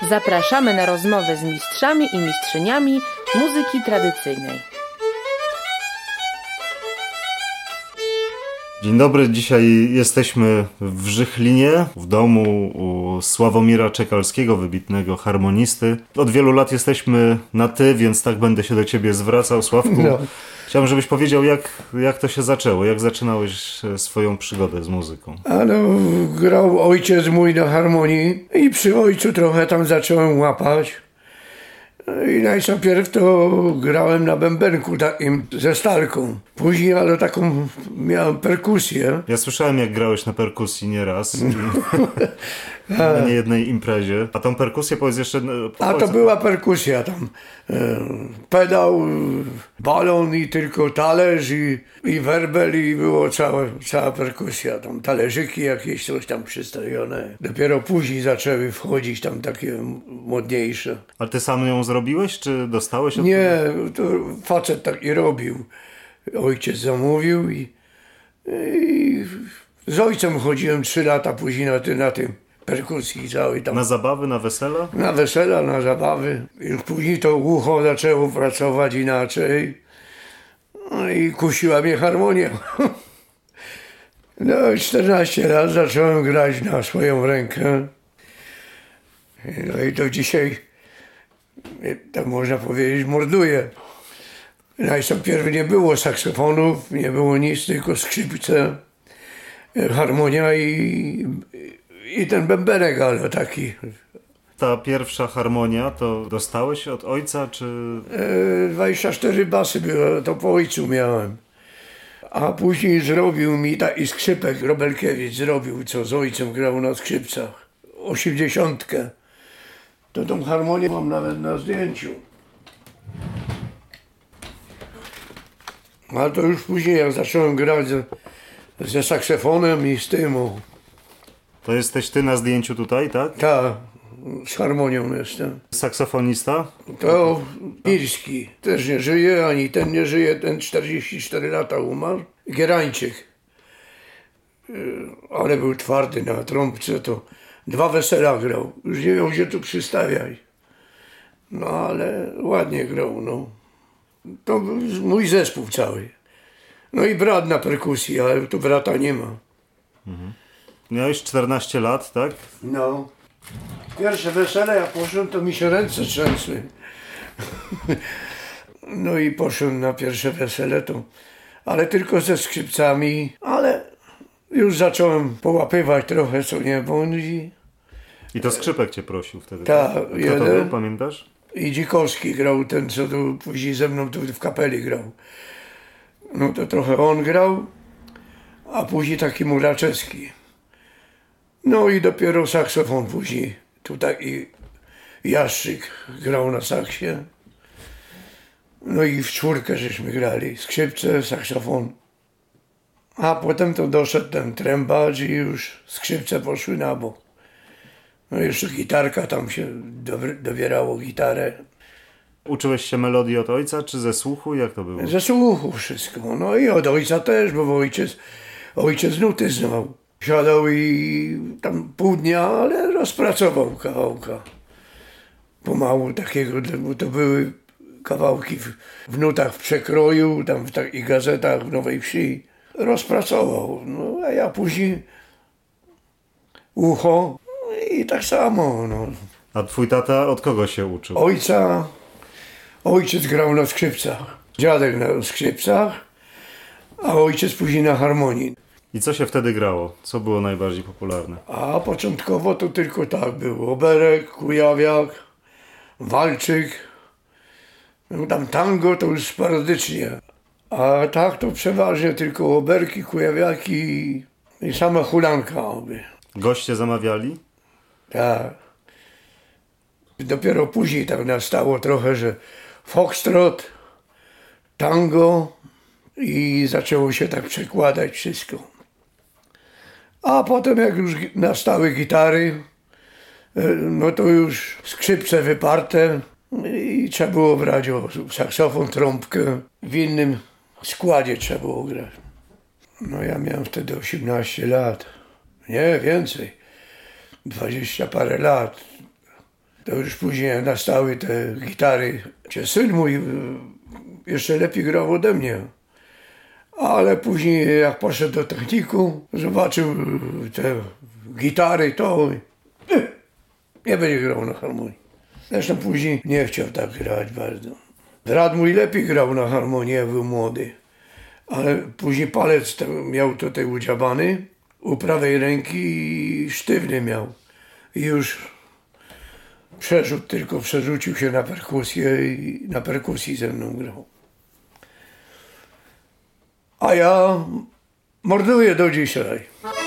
Zapraszamy na rozmowę z mistrzami i mistrzyniami muzyki tradycyjnej. Dzień dobry, dzisiaj jesteśmy w Żychlinie, w domu u Sławomira Czekalskiego, wybitnego harmonisty. Od wielu lat jesteśmy na ty, więc tak będę się do ciebie zwracał, Sławku. No. Chciałbym, żebyś powiedział, jak to się zaczęło, jak zaczynałeś swoją przygodę z muzyką. Grał ojciec mój na harmonii i przy ojcu trochę tam zacząłem łapać. I najpierw to grałem na bębenku takim ze stalką. Później, ale taką miałem perkusję. Ja słyszałem, jak grałeś na perkusji nieraz. Na niejednej imprezie. A tą perkusję powiedz jeszcze... To była perkusja tam. Pedał, balon i tylko talerz i werbel i było cała perkusja. Tam talerzyki jakieś, coś tam przystawione. Dopiero później zaczęły wchodzić tam takie modniejsze. Ale ty sam ją zrobiłeś, czy dostałeś? Nie, to facet tak i robił. Ojciec zamówił i z ojcem chodziłem 3 lata później na tym perkusji całej tam. Na zabawy, na wesela? Na wesela, na zabawy. Już później to ucho zaczęło pracować inaczej. No i kusiła mnie harmonia. No 14 lat zacząłem grać na swoją rękę. No i do dzisiaj, tak można powiedzieć, morduję. Najpierw nie było saksofonów, nie było nic, tylko skrzypce, harmonia i ten bębenek, ale taki. Ta pierwsza harmonia to dostałeś od ojca, czy... 24 basy były, to po ojcu miałem. A później zrobił mi taki skrzypek, Robelkiewicz zrobił, co z ojcem grał na skrzypcach. 80. To tą harmonię mam nawet na zdjęciu. Ale to już później, jak zacząłem grać ze saksofonem i z tym. To jesteś ty na zdjęciu tutaj, tak? Tak, z harmonią jestem. Saksofonista? To Mirski też nie żyje, ani ten nie żyje, ten 44 lata umarł. Gierańczyk. Ale był twardy na trąbce, to 2 wesela grał. Już nie miał gdzie tu przystawiać. No ale ładnie grał, no. To był mój zespół cały. No i brat na perkusji, ale tu brata nie ma. Mhm. Miałeś 14 lat, tak? No. Pierwsze wesele, jak poszedłem, to mi się ręce trzęsły. No i poszedłem na pierwsze wesele, ale tylko ze skrzypcami, ale już zacząłem połapywać trochę, co nie bądź. I to skrzypek cię prosił wtedy? Tak, kto to był, pamiętasz? I Dzikowski grał, ten co tu później ze mną tu w kapeli grał. No to trochę on grał, a później taki Muraczewski. No i dopiero saksofon później. Tutaj i Jaszczyk grał na saksie. No i w 4 żeśmy grali. Skrzypce, saksofon. A potem to doszedł ten trębacz i już skrzypce poszły na bok. No jeszcze gitarka, tam się dobierało gitarę. Uczyłeś się melodii od ojca, czy ze słuchu? Jak to było? Ze słuchu wszystko. No i od ojca też, bo ojciec nuty znał. Siadał i tam pół dnia, ale rozpracował kawałka. Pomału takiego, bo to były kawałki w nutach w przekroju, tam w takich gazetach w Nowej Wsi. Rozpracował. No a ja później ucho i tak samo. No. A twój tata od kogo się uczył? Ojciec grał na skrzypcach. Dziadek na skrzypcach, a ojciec później na harmonii. I co się wtedy grało? Co było najbardziej popularne? A początkowo to tylko tak było. Oberek, kujawiak, walczyk. No tam tango to już sporadycznie. A tak to przeważnie tylko oberki, kujawiaki i sama hulanka. Goście zamawiali? Tak. Dopiero później tak nastało trochę, że foxtrot, tango i zaczęło się tak przekładać wszystko. A potem jak już nastały gitary, no to już skrzypce wyparte i trzeba było brać saksofon, trąbkę. W innym składzie trzeba było grać. No ja miałem wtedy 18 lat. Nie, więcej. 20 parę lat. To już później nastały te gitary. Syn mój jeszcze lepiej grał ode mnie. Ale później jak poszedł do techniku, zobaczył te gitary, to nie będzie grał na harmonii. Zresztą później nie chciał tak grać bardzo. Brat mój lepiej grał na harmonii, jak był młody. Ale później palec miał tutaj udziabany, u prawej ręki sztywny miał. I już przerzucił się na perkusję i na perkusji ze mną grał. A ja morduję do dzisiaj.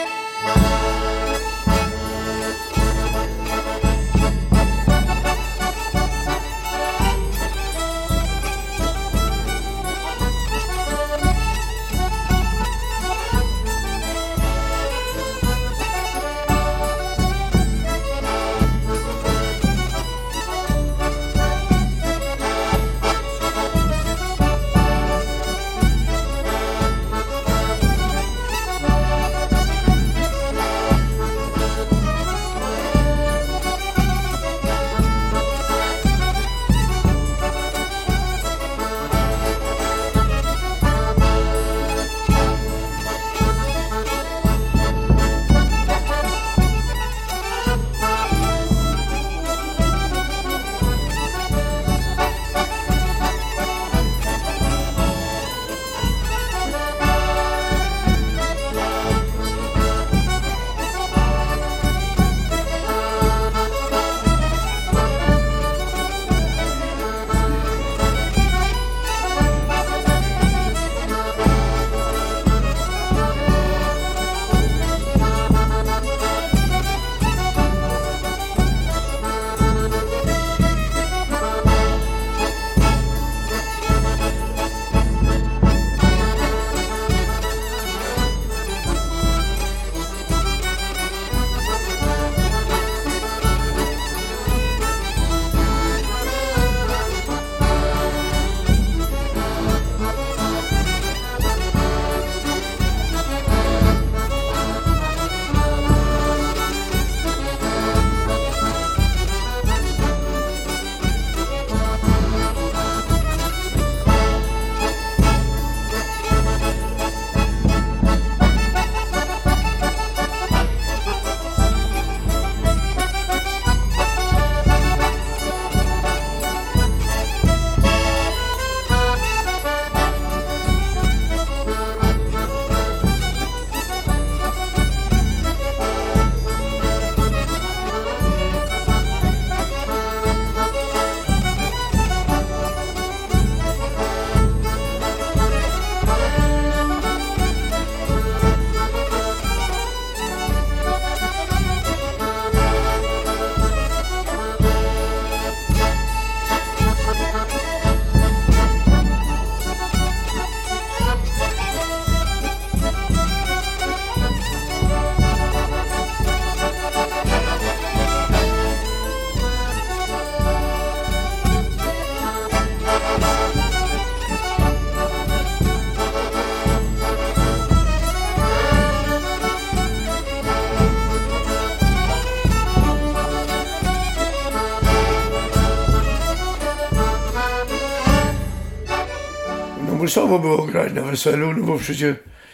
Musowo było grać na weselu, no bo przecież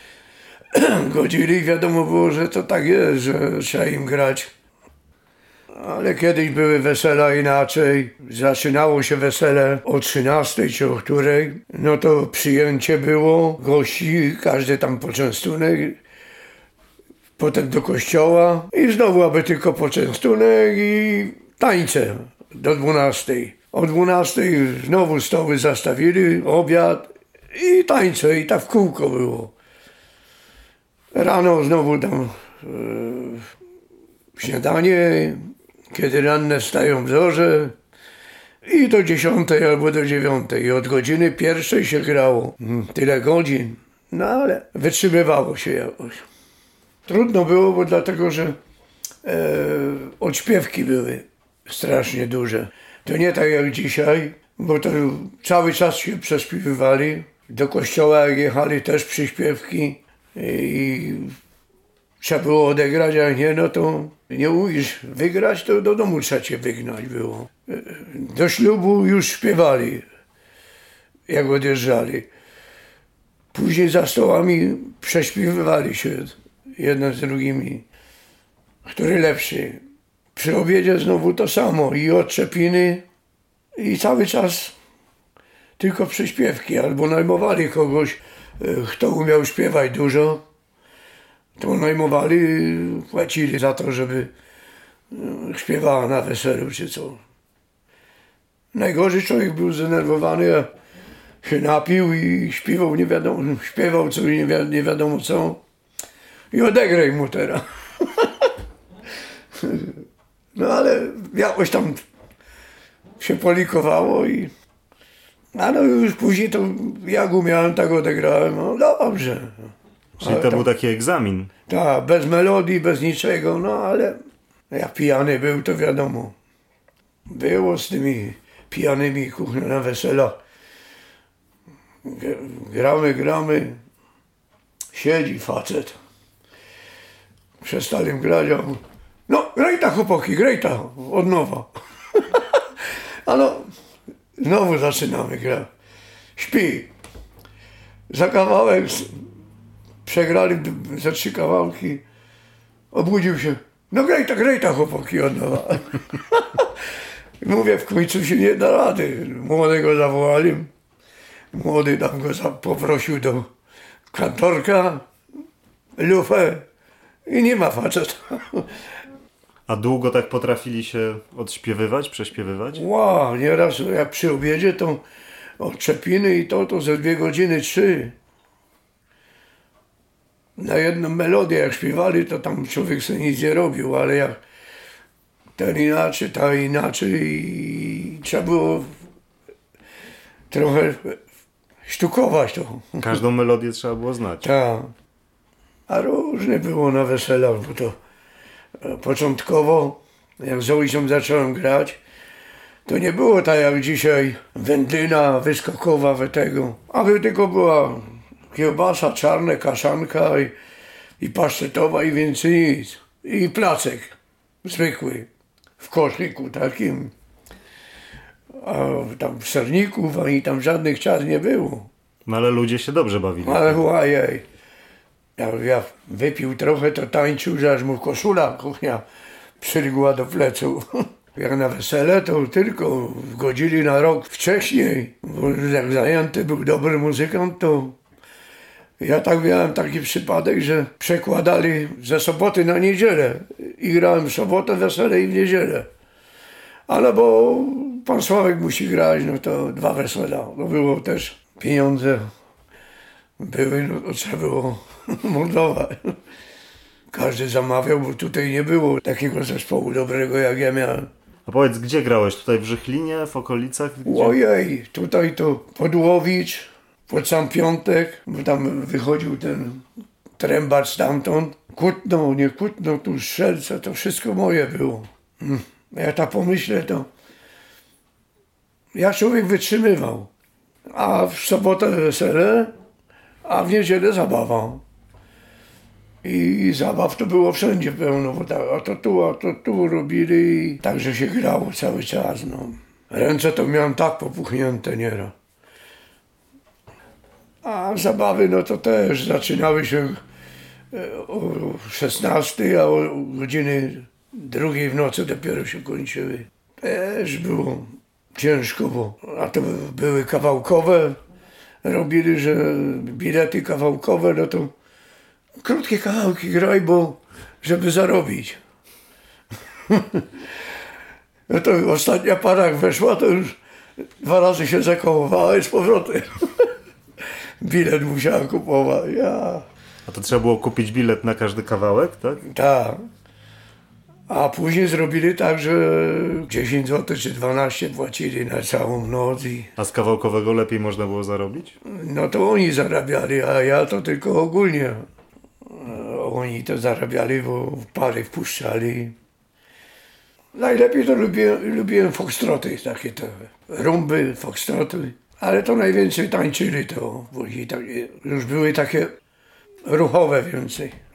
godzili i wiadomo było, że to tak jest, że trzeba im grać. Ale kiedyś były wesela inaczej. Zaczynało się wesele o 13 czy o której. No to przyjęcie było gości, każdy tam poczęstunek. Potem do kościoła i znowu aby tylko poczęstunek i tańce do 12. O 12 znowu stoły zastawili, obiad i tańce i tak w kółko było. Rano znowu tam śniadanie, kiedy ranne stają w zorze i do 10 albo do 9. I od godziny 1 się grało. Tyle godzin, no ale wytrzymywało się jakoś. Trudno było, bo dlatego, że odśpiewki były strasznie duże. To nie tak jak dzisiaj, bo to cały czas się prześpiewywali. Do kościoła jak jechali też przyśpiewki i trzeba było odegrać, a nie, no to nie umiesz wygrać, to do domu trzeba cię wygnać było. Do ślubu już śpiewali, jak odjeżdżali. Później za stołami prześpiewywali się jeden z drugimi, który lepszy. Przy obiedzie znowu to samo i odczepiny i cały czas tylko przyśpiewki, albo najmowali kogoś, kto umiał śpiewać dużo, to najmowali, płacili za to, żeby śpiewała na weselu czy co. Najgorzej człowiek był zdenerwowany, a się napił i śpiewał nie wiadomo, śpiewał co nie wiadomo co i odegraj mu teraz. No ale jakoś tam się polikowało i no już później to jak umiałem, tak odegrałem, no dobrze. Czyli to był taki egzamin. Tak, bez melodii, bez niczego, no ale jak pijany był, to wiadomo. Było z tymi pijanymi kuchnia na wesela. Gramy. Siedzi facet. Przestali grać, a on, no graj ta chłopaki, graj ta, od nowa. A no, znowu zaczynamy grać. Śpi. Za kawałek przegrali ze 3 kawałki. Obudził się. No graj ta chłopaki od nowa. Mówię, w końcu się nie da rady. Młodego zawołali. Młody tam go poprosił do kantorka, lufę i nie ma faceta. A długo tak potrafili się odśpiewywać, prześpiewywać? Wow, nieraz jak przy obiedzie to odczepiny i to ze 2 godziny, 3. Na jedną melodię jak śpiewali, to tam człowiek sobie nic nie robił, ale jak ten inaczej, ta inaczej i trzeba było trochę sztukować to. Każdą melodię trzeba było znać. Tak. A różne było na weselach, bo to początkowo, jak z ojcem zacząłem grać, to nie było tak jak dzisiaj wędlina wyskokowa tego, aby tylko była kiełbasa, czarne, kaszanka i pasztetowa i więcej nic. I placek zwykły w koszyku takim. A tam serników ani tam żadnych czas nie było. No ale ludzie się dobrze bawili. Ale ojej. Ja wypił trochę, to tańczył, że aż mu koszula kuchnia przylgła do pleców. Jak na wesele, to tylko wgodzili na rok wcześniej, bo jak zajęty był dobry muzykant, to ja tak miałem taki przypadek, że przekładali ze soboty na niedzielę i grałem w sobotę wesele i w niedzielę. Ale bo pan Sławek musi grać, no to 2 wesela. No było też pieniądze, były, no to trzeba było mordować. Każdy zamawiał, bo tutaj nie było takiego zespołu dobrego jak ja miałem. A powiedz, gdzie grałeś? Tutaj w Żychlinie, w okolicach? Gdzie? Ojej, tutaj to Podłowicz, pod sam Piątek, bo tam wychodził ten trębacz stamtąd. Kutno, nie Kutno, tu Strzelce, to wszystko moje było. Ja tak pomyślę, to ja człowiek wytrzymywał. A w sobotę wesele, a w niedzielę zabawa. I zabaw to było wszędzie pełno, bo tak, a to tu robili i także się grało cały czas. No. Ręce to miałem tak popuchnięte nieraz. A zabawy no to też zaczynały się o 16, a o godziny 2 w nocy dopiero się kończyły. Też było ciężko, bo a to były kawałkowe. Robili, że bilety kawałkowe, no to krótkie kawałki graj, bo żeby zarobić. No to ostatnia para jak weszła, to już 2 razy się zakołowała i z powrotem. Bilet musiała kupować. Ja. A to trzeba było kupić bilet na każdy kawałek, tak? Tak. A później zrobili tak, że 10 zł czy 12 płacili na całą noc. A z kawałkowego lepiej można było zarobić? No to oni zarabiali, a ja to tylko ogólnie. Oni to zarabiali, bo pary wpuszczali. Najlepiej to lubiłem foxtroty, takie te rumby, foxtroty. Ale to najwięcej tańczyli to. Już były takie ruchowe więcej.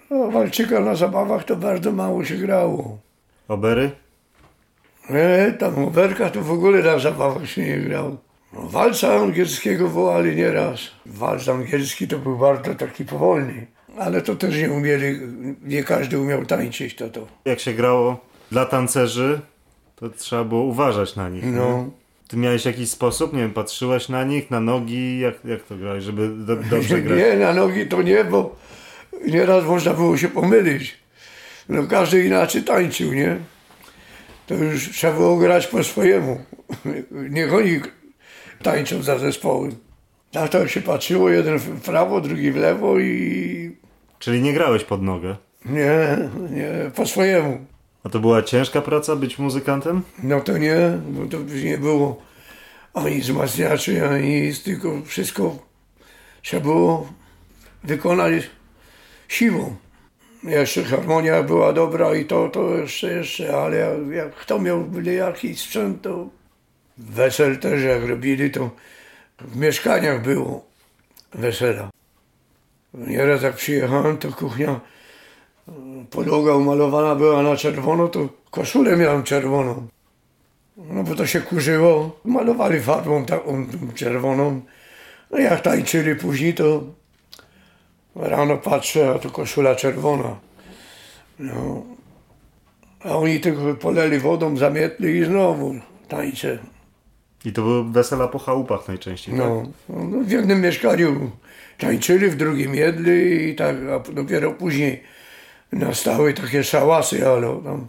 No, walczyka na zabawach to bardzo mało się grało. Obery? Tam oberka to w ogóle na zabawach się nie grało. No, walca angielskiego wołali nieraz. Walc angielski to był bardzo taki powolny. Ale to też nie umieli, nie każdy umiał tańczyć to. Jak się grało dla tancerzy, to trzeba było uważać na nich. No. Nie? Ty miałeś jakiś sposób, nie wiem, patrzyłeś na nich, na nogi, jak to grałeś, żeby dobrze grać? Nie, na nogi to nie, bo nieraz można było się pomylić. No każdy inaczej tańczył, nie? To już trzeba było grać po swojemu. Niech oni tańczą za zespołem. Na to się patrzyło, jeden w prawo, drugi w lewo i... Czyli nie grałeś pod nogę? Nie, po swojemu. A to była ciężka praca być muzykantem? No to nie, bo to nie było ani wzmacniaczy, ani nic, tylko wszystko trzeba było wykonać siłą. Jeszcze harmonia była dobra i to jeszcze, ale jak kto miał jakiś sprzęt, to wesel też jak robili, to w mieszkaniach było wesela. Nieraz jak przyjechałem, to kuchnia, podłoga umalowana była na czerwono, to koszulę miałem czerwoną. No bo to się kurzyło, malowali farbą taką czerwoną. No jak tańczyli później, to rano patrzę, a to koszula czerwona. No. A oni tylko poleli wodą, zamietli i znowu tańczę. I to były wesela po chałupach najczęściej, tak? No, w jednym mieszkaniu tańczyli, w drugim jedli i tak, a dopiero później nastały takie szałasy, ale tam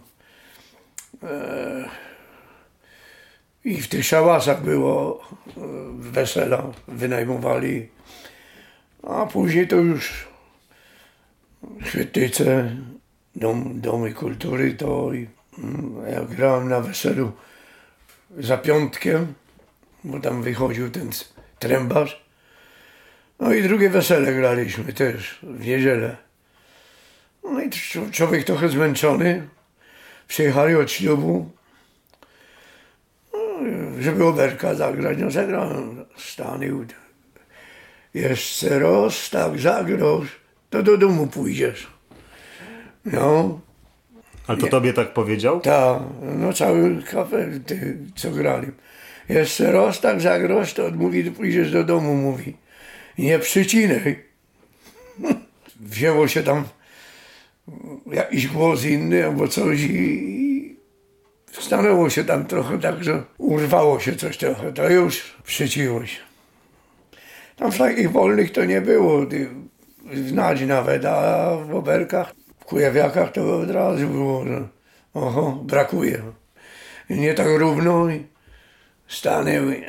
i w tych szałasach było wesela, wynajmowali, a później to już Chwytyce, domy kultury, to ja grałem na weselu za piątkiem, bo tam wychodził ten trębarz. No i drugie wesele graliśmy też w niedzielę. No i człowiek trochę zmęczony. Przyjechali od ślubu, no, żeby oberka zagrać. No zagrałem, stanił. Jeszcze raz tak zagrasz, to do domu pójdziesz. No. Ale to tobie tak powiedział? Tak, no cały kapel, co grali. Jeszcze raz tak zagrasz, to mówi, pójdziesz do domu, mówi. Nie przycinaj. Wzięło się tam jakiś głos inny albo coś i stanęło się tam trochę tak, że urwało się coś trochę, to już przyciło się. Tam takich wolnych to nie było, znać nawet, a w oberkach, w kujawiakach to od razu było, że oho, brakuje. I nie tak równo i stanęły.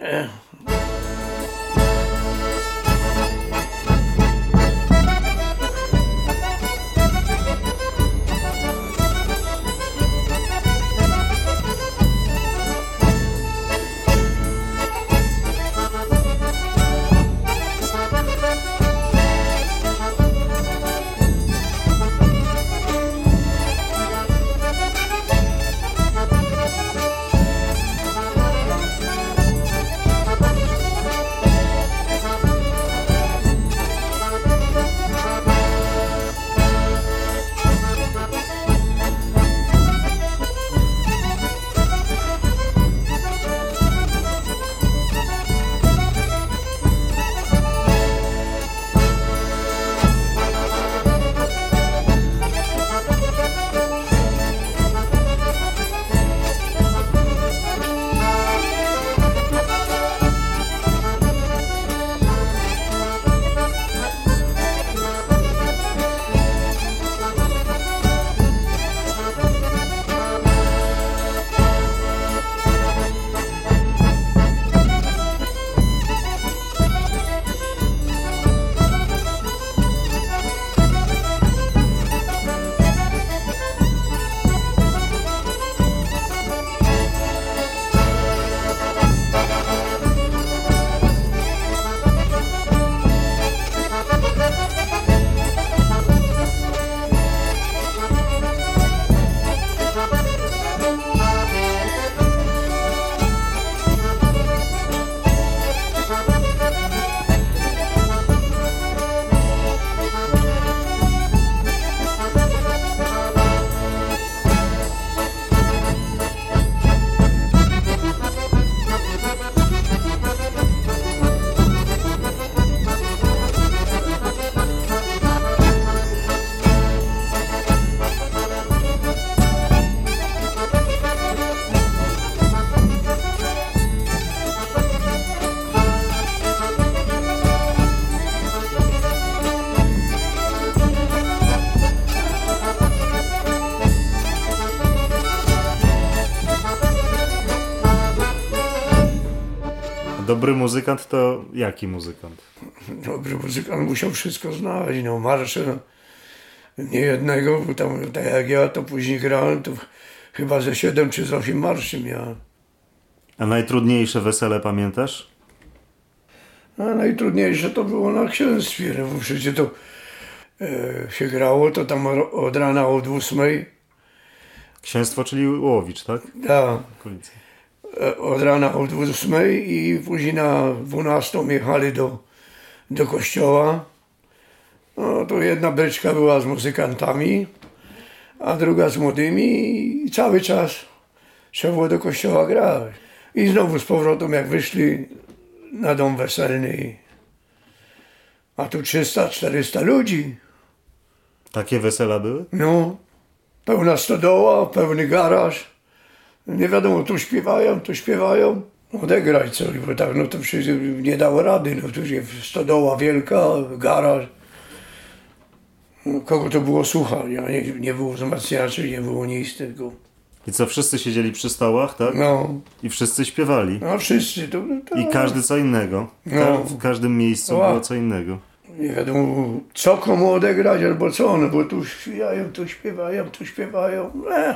Dobry muzykant to jaki muzykant? Dobry muzykant musiał wszystko znać, no marsze, no. Nie jednego, bo tam tak jak ja to później grałem, to chyba ze 7 czy z 8 marszy miałem. A najtrudniejsze wesele pamiętasz? A najtrudniejsze to było na księstwie, no bo przecież to się grało, to tam od rana od 8, Księstwo, czyli Łowicz, tak? tak, Okolice. od rana od 8 i później na 12 jechali do kościoła. No to jedna bryczka była z muzykantami, a druga z młodymi i cały czas trzeba było do kościoła grać. I znowu z powrotem jak wyszli na dom weselny, a tu 300-400 ludzi. Takie wesela były? No, pełna stodoła, pełny garaż. Nie wiadomo, tu śpiewają. Odegrać coś, bo tak, no to przecież nie dało rady. No tu jest stodoła wielka, garaż. No, kogo to było słuchać? Nie było wzmacniaczy, nie było nic, tylko... I co, wszyscy siedzieli przy stołach, tak? No, I wszyscy śpiewali. no wszyscy to... I każdy co innego. No. W każdym miejscu O. było co innego. Nie wiadomo, co komu odegrać, albo co, no bo tu śpiewają, tu śpiewają.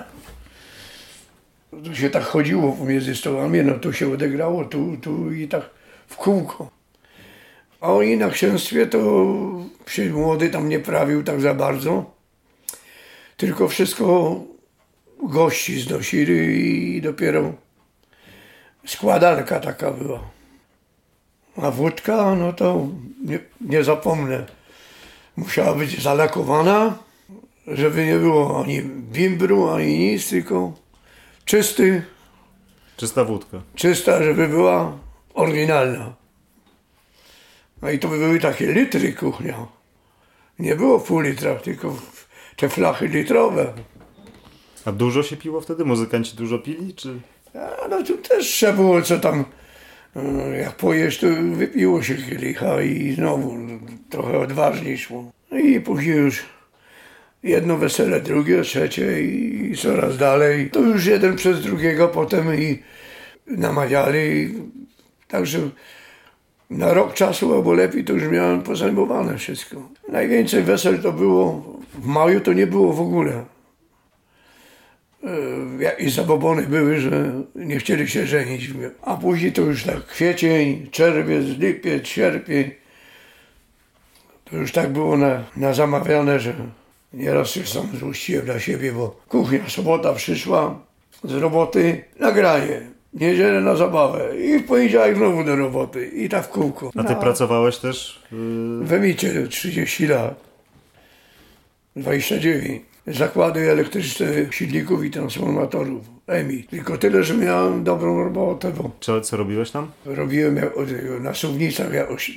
Tu się tak chodziło pomiędzy stołami, no tu się odegrało, tu i tak w kółko. A oni na księstwie to się młody tam nie prawił tak za bardzo, tylko wszystko gości znosili i dopiero składanka taka była. A wódka, no to nie zapomnę, musiała być zalakowana, żeby nie było ani bimbru, ani nic, tylko Czysta wódka. czysta, żeby była oryginalna. No i to by były takie litry kuchnia. Nie było pół litra, tylko te flachy litrowe. A dużo się piło wtedy? Muzykanci dużo pili, czy... A no tu też trzeba było co tam, jak pojesz, to wypiło się kielicha i znowu trochę odważniej szło. No i później już jedno wesele, drugie, trzecie i coraz dalej. To już jeden przez drugiego potem i namawiali. Także na rok czasu albo lepiej to już miałem pozajmowane wszystko. Najwięcej wesel to było, w maju to nie było w ogóle. I zabobony były, że nie chcieli się żenić. A później to już tak kwiecień, czerwiec, lipiec, sierpień. To już tak było na zamawiane, że nieraz się sam złościłem dla siebie, bo kuchnia, sobota przyszła z roboty, nagranie, niedzielę na zabawę i w poniedziałek znowu do roboty i tak w kółko. A ty pracowałeś też? W Emicie 30 lat, 29. Zakłady elektryczne silników i transformatorów, Emit. Tylko tyle, że miałem dobrą robotę, bo Co robiłeś tam? robiłem na suwnicach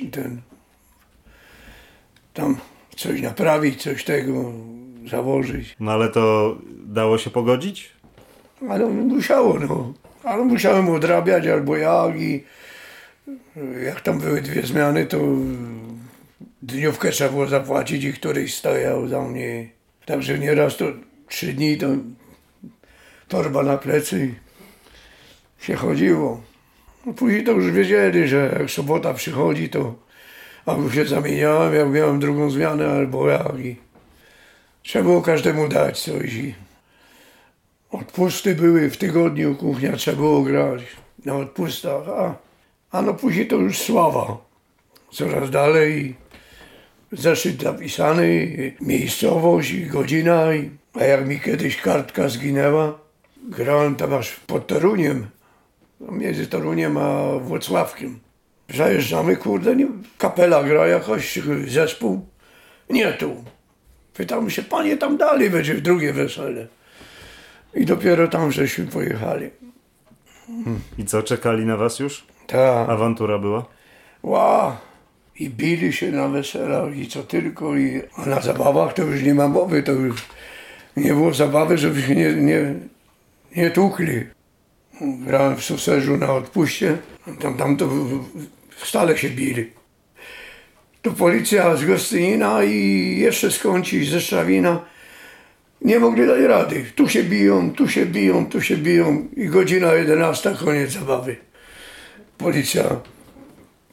tam coś naprawić, coś tego założyć. No ale to dało się pogodzić? Ale musiało, no. Ale musiałem odrabiać albo i jak tam były 2 zmiany, to dniówkę trzeba było zapłacić i któryś stojał za mnie. Także nieraz to 3 dni to torba na plecy się chodziło. No później to już wiedzieli, że jak sobota przychodzi, to albo się zamieniałem, jak miałem drugą zmianę, albo jak. I trzeba było każdemu dać coś. I odpusty były w tygodniu, kuchnia trzeba było grać na odpustach. A no później to już sława. Coraz dalej. Zeszyt zapisany, miejscowość i godzina. A jak mi kiedyś kartka zginęła, grałem tam aż pod Toruniem, między Toruniem a Włocławkiem. Zajeżdżamy, kurde, kapela gra jakoś, zespół. Nie tu. Pytam się, panie, tam dalej będzie drugie wesele. I dopiero tam żeśmy pojechali. I co, czekali na was już? Tak. Awantura była? I bili się na weselach i co tylko. A na zabawach to już nie ma mowy, to już nie było zabawy, żeby się nie tłukli. Grałem w Suserzu na odpuście, tam to stale się bili. To policja z Gostynina i jeszcze skądś ze Szczawina nie mogli dać rady. Tu się biją, tu się biją i godzina 11, koniec zabawy. Policja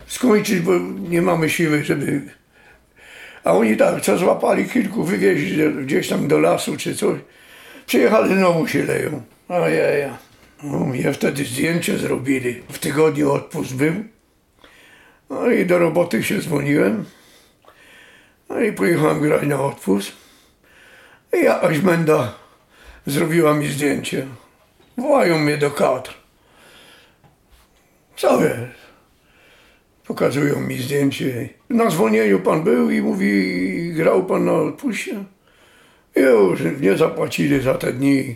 skończyć, bo nie mamy siły, żeby... A oni tak, co złapali kilku, wywieźli gdzieś tam do lasu czy coś. Przyjechali, znowu się leją. Ojeja. No, mnie wtedy zdjęcie zrobili. W tygodniu odpust był. No i do roboty się dzwoniłem. No i pojechałem grać na odpust. I jakaś menda zrobiła mi zdjęcie. Wołają mnie do kadr. Co jest? Pokazują mi zdjęcie. Na zwolnieniu pan był i mówi, grał pan na odpuście? Już nie zapłacili za te dni.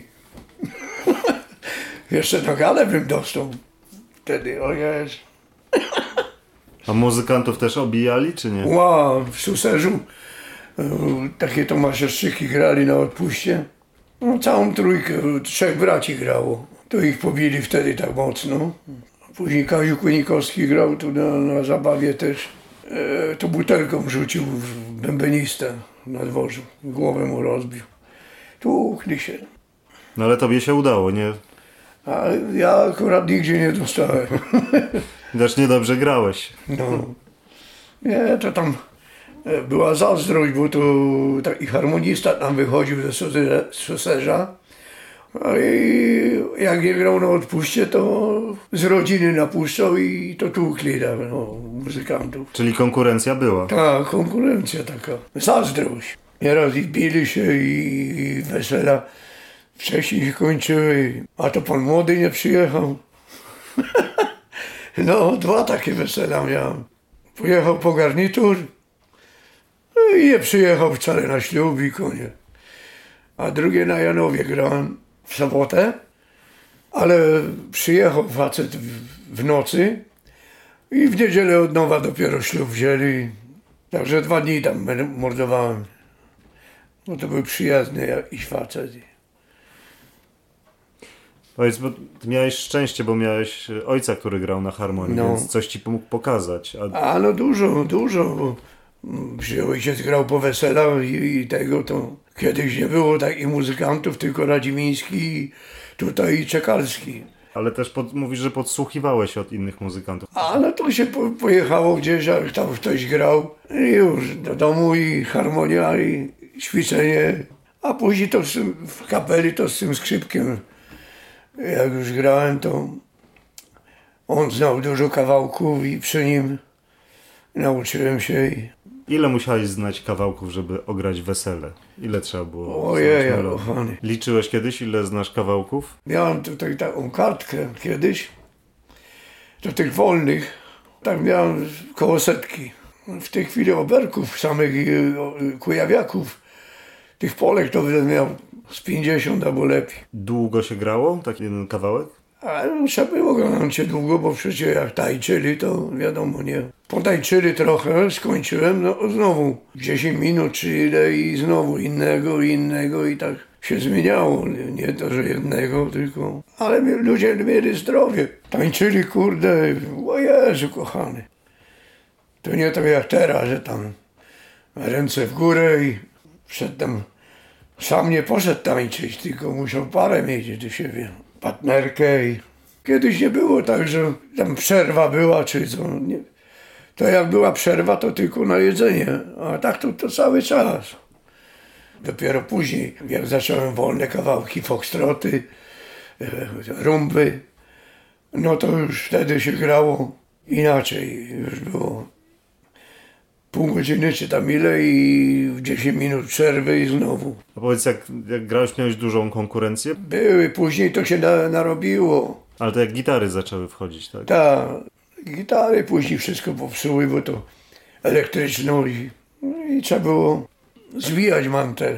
Jeszcze na galę bym dostał wtedy, o Jezu. A muzykantów też obijali, czy nie? Wow, w Suserzu takie Tomaszewczyki grali na odpuście. No, całą trójkę, 3 braci grało. To ich pobili wtedy tak mocno. Później Kaziu Kunikowski grał tu na zabawie też. To butelką rzucił w bębenistę na dworzu. Głowę mu rozbił. Tłukli się. No ale tobie się udało, nie? A ja akurat nigdzie nie dostałem. Też niedobrze grałeś. No. Nie, to tam była zazdrość, bo to taki harmonista tam wychodził ze Suserza. I jak nie grał na odpuście, to z rodziny napuszczał i to tłukli muzykantów. Czyli konkurencja była. Tak, konkurencja taka. Zazdrość. Nieraz ich bili się i wesela wcześniej się kończyły. A to pan młody nie przyjechał. No, 2 takie wesela miałem. Pojechał po garnitur i nie przyjechał wcale na ślub i koniec. A drugie na Janowie grałem w sobotę, ale przyjechał facet w nocy i w niedzielę od nowa dopiero ślub wzięli. Także 2 dni tam mordowałem. No to był przyjazny jakiś facet. Powiedz, bo ty miałeś szczęście, bo miałeś ojca, który grał na harmonii, No. więc coś ci mógł pokazać. A no dużo, bo ojciec grał po weselach i tego to kiedyś nie było takich muzykantów, tylko Radzimiński, tutaj i Czekalski. Ale też mówisz, że podsłuchiwałeś od innych muzykantów. A no to się pojechało gdzieś, jak tam ktoś grał i już do domu i harmonia i ćwiczenie. A później to w kapeli to z tym skrzypkiem, jak już grałem, to on znał dużo kawałków i przy nim nauczyłem się. Ile musiałeś znać kawałków, żeby ograć wesele? Ile trzeba było? Ojej, znać melodii? kochany. Liczyłeś kiedyś, ile znasz kawałków? Miałem tutaj taką kartkę kiedyś, do tych wolnych, tak miałem koło 100. W tej chwili oberków samych kujawiaków, tych Polek to bym miał z 50 albo lepiej. Długo się grało taki jeden kawałek? Ale trzeba było grać długo, bo przecież jak tańczyli, to wiadomo, nie. Potańczyli trochę, skończyłem, no znowu 10 minut czy ile i znowu innego i tak się zmieniało. Nie to, że jednego, tylko... Ale ludzie mieli zdrowie. Tańczyli, kurde, o Jezu, kochany. To nie tak jak teraz, że tam ręce w górę i przedtem sam nie poszedł tańczyć, tylko musiał parę mieć do siebie. Partnerkę i kiedyś nie było tak, że tam przerwa była czy co. Nie. To jak była przerwa, to tylko na jedzenie, a tak to cały czas. Dopiero później, jak zacząłem wolne kawałki, foxtroty, rumby, no to już wtedy się grało inaczej. Już było pół godziny czy tam ile i 10 minut przerwy i znowu. A powiedz, jak grałeś, miałeś dużą konkurencję? Były, później to się narobiło. Ale to jak gitary zaczęły wchodzić, tak? Tak, gitary później wszystko popsuły, bo to elektryczną i trzeba było zwijać mantel.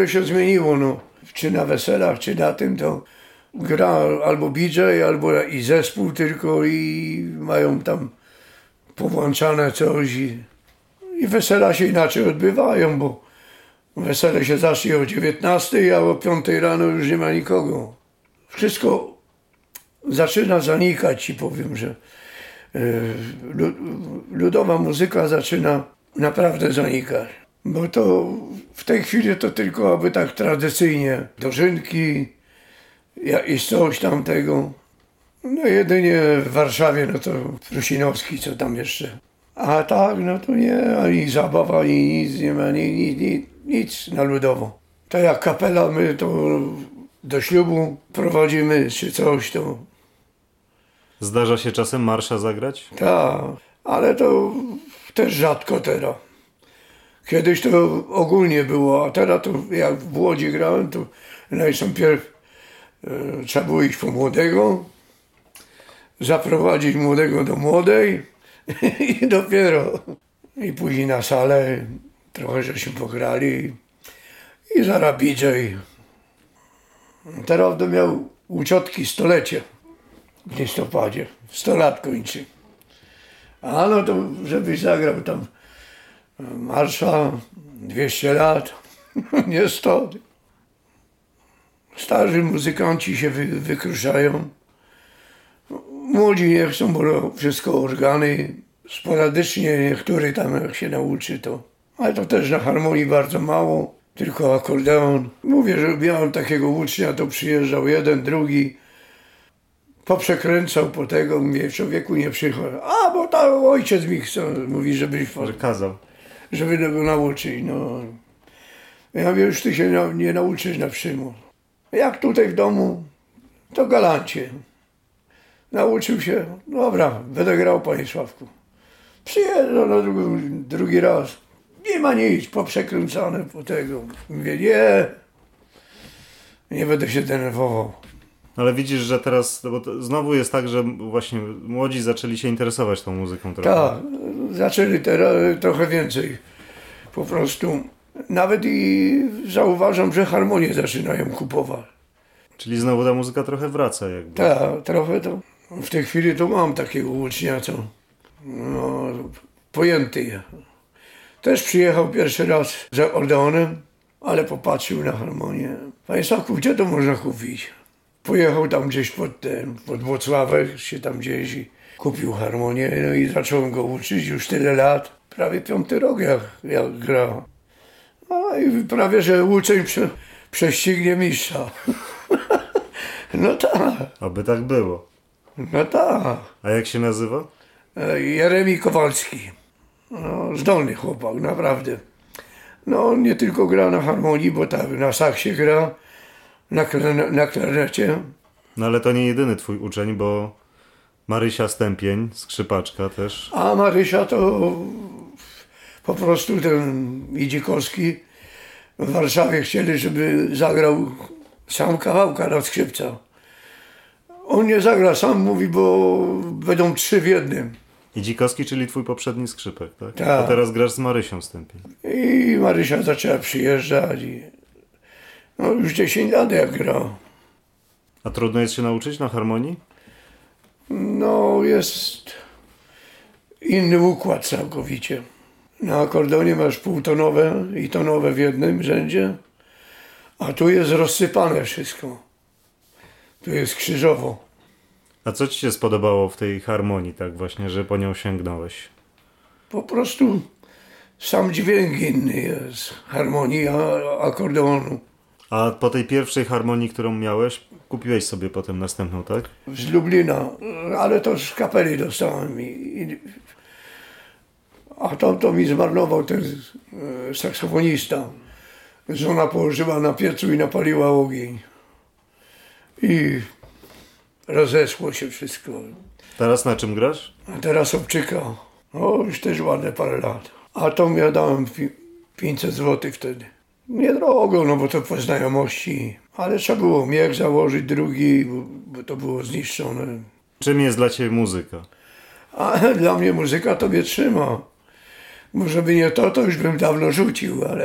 trochę się zmieniło, no. Czy na weselach, czy na tym, to gra albo DJ, albo i zespół tylko i mają tam powłączane coś i wesela się inaczej odbywają, bo wesele się zacznie o 19, a o 5 rano już nie ma nikogo. Wszystko zaczyna zanikać, ci powiem, że ludowa muzyka zaczyna naprawdę zanikać. Bo to w tej chwili to tylko aby tak tradycyjnie dożynki i coś tamtego. No jedynie w Warszawie, no to Prusinowski, co tam jeszcze. A tak, no to nie, ani zabawa, ani nic, nie ma nic na ludowo. Tak jak kapela, my to do ślubu prowadzimy, czy coś, to... Zdarza się czasem marsza zagrać? Tak, ale to też rzadko teraz. Kiedyś to ogólnie było, a teraz to jak w Łodzi grałem, to najpierw trzeba było iść po młodego, zaprowadzić młodego do młodej i dopiero. I później na salę trochę żeśmy pograli i zaraz DJ. Teraz to miał u ciotki stolecie w listopadzie, 100 lat kończy. A no to żebyś zagrał tam marsza 200 lat, nie 100. Starzy muzykanci się wykruszają. Młodzi nie chcą, bo wszystko organy. Sporadycznie niektóry tam jak się nauczy to. Ale to też na harmonii bardzo mało, tylko akordeon. Mówię, że miałem takiego ucznia, to przyjeżdżał jeden, drugi. Poprzekręcał po tego, mówię, człowieku nie przychodzi. A, bo tam ojciec mi chce, mówi, żebyś... Że kazał. Żeby go nauczyć, no. Ja mówię, już ty się nie nauczysz na przymus. Jak tutaj w domu, to galancie. Nauczył się, dobra, będę grał, panie Sławku. Przyjeżdżał na drugi raz. Nie ma nic, poprzekręcane po tego. Mówię, nie będę się denerwował. Ale widzisz, że teraz, bo znowu jest tak, że właśnie młodzi zaczęli się interesować tą muzyką trochę. Tak, zaczęli teraz trochę więcej. Po prostu nawet i zauważam, że harmonie zaczynają kupować. Czyli znowu ta muzyka trochę wraca jakby. Tak, trochę to. W tej chwili to mam takiego ucznia, co no, pojęty. Też przyjechał pierwszy raz z akordeonem, ale popatrzył na harmonię. Panie Sławku, gdzie to można kupić? Pojechał tam gdzieś pod Włocławek, się tam gdzieś i kupił harmonię, no i zacząłem go uczyć już tyle lat. Prawie 5. rok jak gra. No i prawie, że uczeń prześcignie mistrza. No tak. Aby tak było. No tak. A jak się nazywa? Jeremi Kowalski. No, zdolny chłopak, naprawdę. No on nie tylko gra na harmonii, bo tak na saksie gra, na klarnecie. No ale to nie jedyny twój uczeń, bo Marysia Stępień, skrzypaczka też. A Marysia to po prostu ten Idzikowski w Warszawie chcieli, żeby zagrał sam kawałka na skrzypca. On nie zagra sam, mówi, bo będą 3 w jednym. Idzikowski, czyli twój poprzedni skrzypek, tak? Tak. A teraz grasz z Marysią Stępień. I Marysia zaczęła przyjeżdżać i no już 10 lat jak gra. A trudno jest się nauczyć na harmonii? No jest inny układ całkowicie. Na akordeonie masz półtonowe i tonowe w jednym rzędzie, a tu jest rozsypane wszystko. Tu jest krzyżowo. A co ci się spodobało w tej harmonii, tak właśnie, że po nią sięgnąłeś? Po prostu sam dźwięk inny jest harmonii akordeonu. A po tej pierwszej harmonii, którą miałeś, kupiłeś sobie potem następną, tak? Z Lublina, ale to z kapeli dostałem. A to mi zmarnował ten saksofonista. Żona położyła na piecu i napaliła ogień. I rozeszło się wszystko. Teraz na czym grasz? A teraz obczyka. O, już też ładne parę lat. A to ja dałem 500 zł wtedy. Niedrogo, no bo to po znajomości. Ale trzeba było miech założyć drugi, bo to było zniszczone. Czym jest dla ciebie muzyka? A dla mnie muzyka to mnie trzyma. Może by nie to już bym dawno rzucił, ale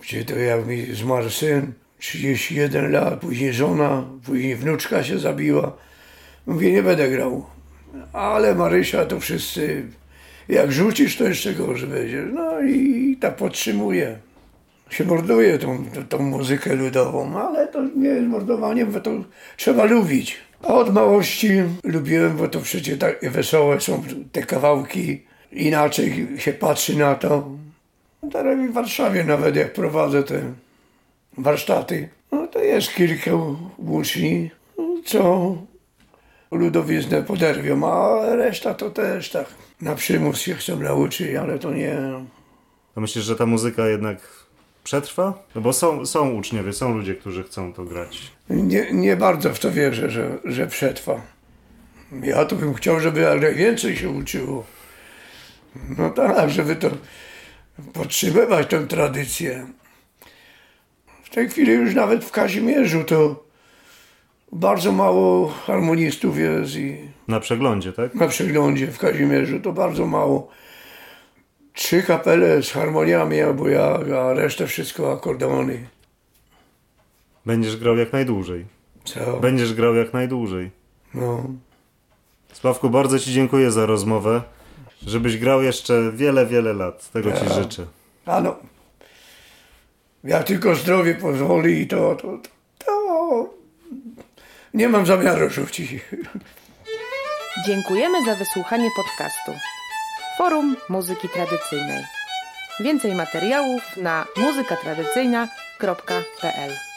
Gdzie to jak mi zmarł syn, 31 lat, później żona, później wnuczka się zabiła. Mówię, nie będę grał. Ale Marysia to wszyscy, jak rzucisz, to jeszcze gorzej będzie. No i tak podtrzymuje. Się morduje tą muzykę ludową, ale to nie jest mordowaniem, bo to trzeba lubić. A od małości lubiłem, bo to przecież tak wesołe są te kawałki. Inaczej się patrzy na to. Teraz w Warszawie nawet jak prowadzę te warsztaty, no to jest kilka uczniów, co ludowiznę poderwią, a reszta to też tak na przymus się chcą nauczyć, ale to nie. To myślisz, że ta muzyka jednak przetrwa? No bo są uczniowie, są ludzie, którzy chcą to grać. Nie bardzo w to wierzę, że przetrwa. Ja to bym chciał, żeby jak najwięcej się uczyło. No tak, żeby to podtrzymywać tę tradycję. W tej chwili już nawet w Kazimierzu to bardzo mało harmonistów jest i Na przeglądzie, tak? na przeglądzie w Kazimierzu to bardzo mało. 3 kapele z harmoniami albo ja, a resztę wszystko akordeony. Będziesz grał jak najdłużej. Co? Będziesz grał jak najdłużej. No. Sławku, bardzo Ci dziękuję za rozmowę. Żebyś grał jeszcze wiele, wiele lat. Tego Ci życzę. Ano. Jak tylko zdrowie pozwoli i to nie mam zamiaru rzucić. Dziękujemy za wysłuchanie podcastu Forum Muzyki Tradycyjnej. Więcej materiałów na muzykatradycyjna.pl